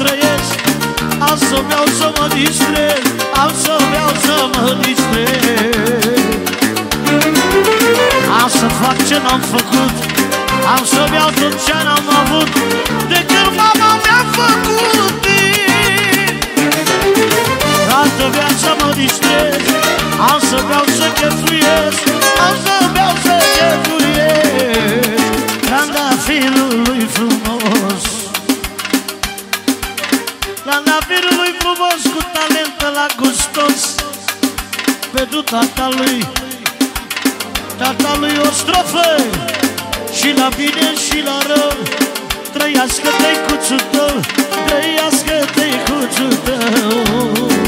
trăiesc, am să beau să mă distrez, am să beau să mă distrez. Am să fac ce n-am făcut, am să beau tot ce n-am avut, de când mama mi-a făcut. Toată viața mă distrez, am să beau să chefuiesc, am să beau să chefuiesc. Trandafirul lui frumos, trandafirul lui frumos, cu talent la gustos, pentru tata lui o strofă, și la bine și la rău. Trăiască tăicuțul tău, trăiască tăicuțul tău.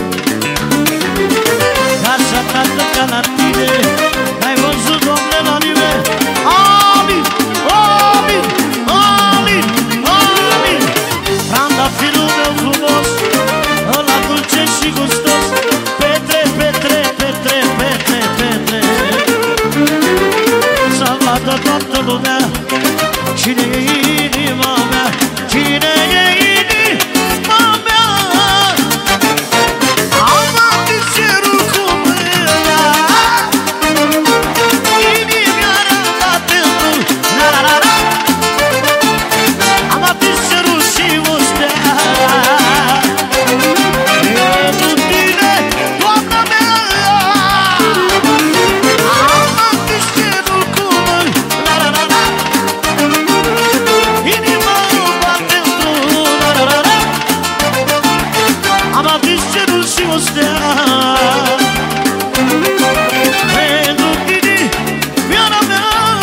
Casa tată ca la tine, n-ai văzut, Doamne, la nimeni. Amin, amin, amin, amin. Trandafirul meu frumos, ăla dulce și gustos, Petre, Petre, Petre, Petre, Petre. Să vadă toată lumea cine e inima mea, cine e inima mea. Am atins cerul cu mâna, inimioara mea pentru la-la-la-la. Am atins cerul și o stea pentru tine, Doamna mea. Am atins cerul cu mâna, la-la-la-la. Inima mea pentru la-la-la-la. Am atins cerul și o stea pentru tine, viața mea.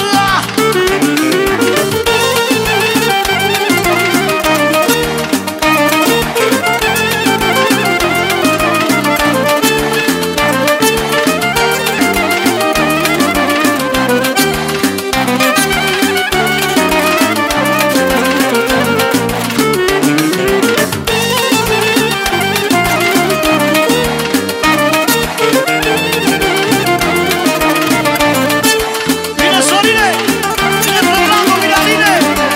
Bine, Sorine! Bine, Făblanco, bine, bine!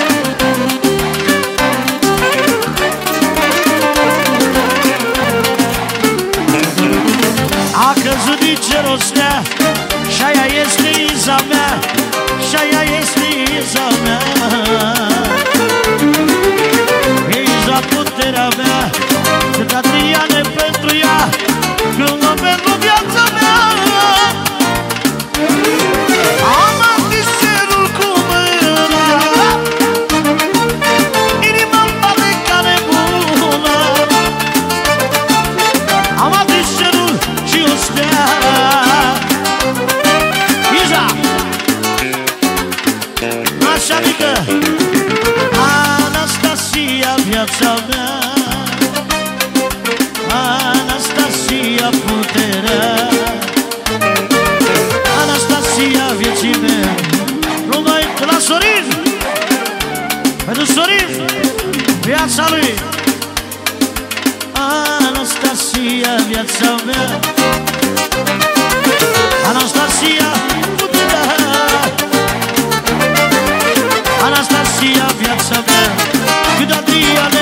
A căzut din cer o stea, și-aia este Iza mea, și-aia este Iza mea. Iza, puterea mea, cât Adriane pentru ea, glumă pentru viața mea. Am atins cerul cu mâna, inima-mi bate ca nebună. Am atins cerul și o stea. Iza! Așa mică! Anastasia, viața mea, Anastasia, puterea, Anastasia, vieții mele. Numai la Sorin, pentru Sorin, viața lui. Anastasia, viața mea, Anastasia, puterea, Anastasia, viața mea, cât Adrian